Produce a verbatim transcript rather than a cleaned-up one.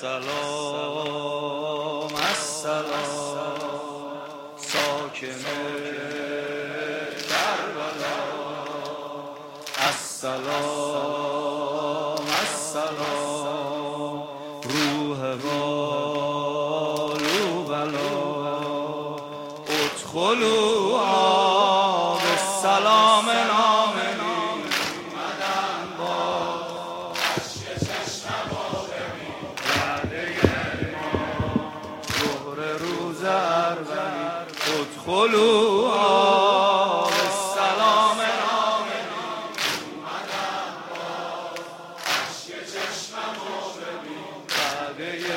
السلام السلام ساکن کربلا، السلام السلام روح والو بلا، ادخلوا آب السلام نامنی مدن با عشق چشم آدمی وعده ما ظهر روز اربعین، ادخلوا آب السلام نامنی مدن با عشق چشم آدمی وعده